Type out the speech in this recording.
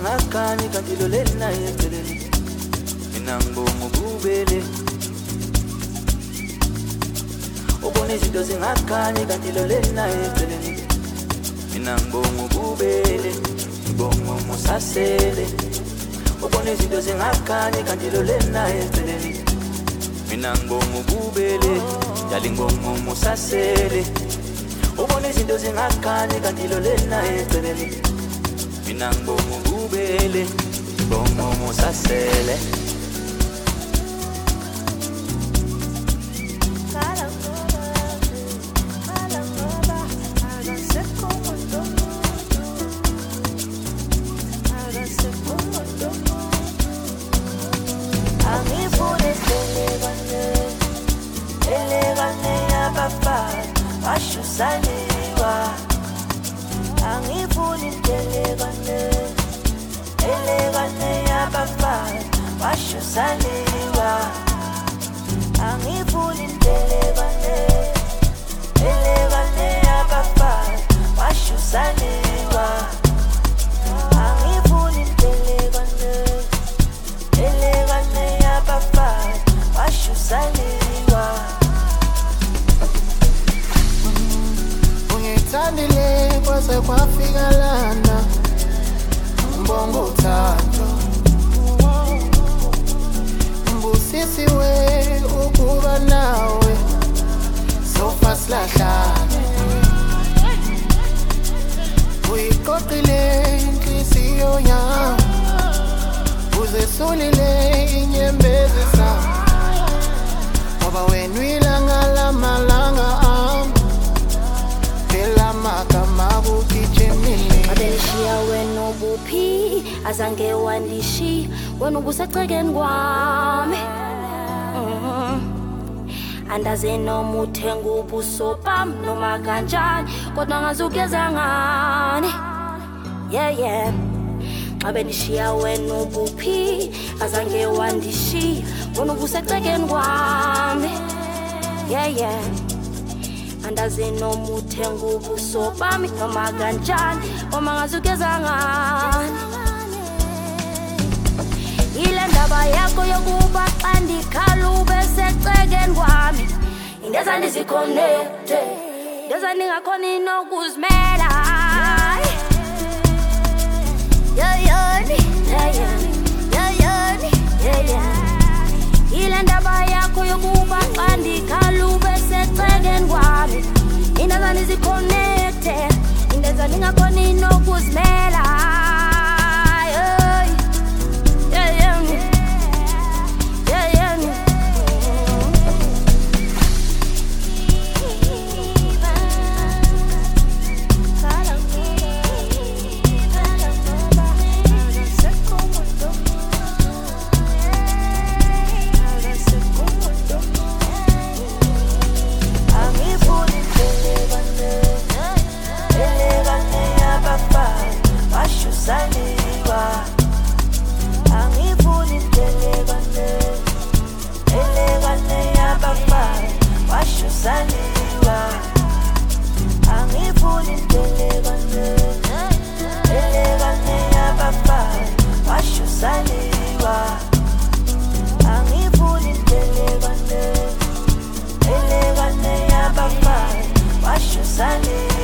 zingakhanyi kanti lo lena eceleni mina ngibonga ububele ubona izinto zingakhanyi kanti lo lena eceleni mina ngibonga ububele ngibonga umusasele ubona izinto zingakhanyi kanti lo lena eceleni mina ngibonga ububele yali ngibonga umusasele ubona izinto zingakhanyi kanti lo lena eceleni mina ngibonga ububele ngibonga umusasele Saliwa angifuni elegane yabafana washo saliwa angifuni elegane yabafana washo saliwa angifuni elegane yabafana washo saliwa Tandile kwase kwafika lana mbongo uthando mbusisi we ukuba nawe sofa silahlane uyiqoqile inhliziyo yami uzesulile inyembezi zami ngoba wena uyilanga lamalanga ami Abelishiya wena ubuphi azange wandishi wena ubusecekeni kwami andaze noma uthenga ubuso bami noma kanjani kodwa ngazugeza ngani yeah abelishiya wena ubuphi azange wandishi wena ubusecekeni kwami yeah andaze noma uthenga ubuso bami noma kanjani uma ngazugeza ngani ile ndaba yakho yokuba xa ndikhala ube secekeni kwami indeza ndizikhonekte ndeza ndingakhoni nokuzimela ile ndaba yakho yokuba xa ndikhala ube secekeni kwami indeza ndizikhonekte indeza ndingakhoni nokuzimela Saliwa angifuni elegane yabafana washo saliwa angifuni elegane yabafana washo saliwa angifuni elegane yabafana washo saliwa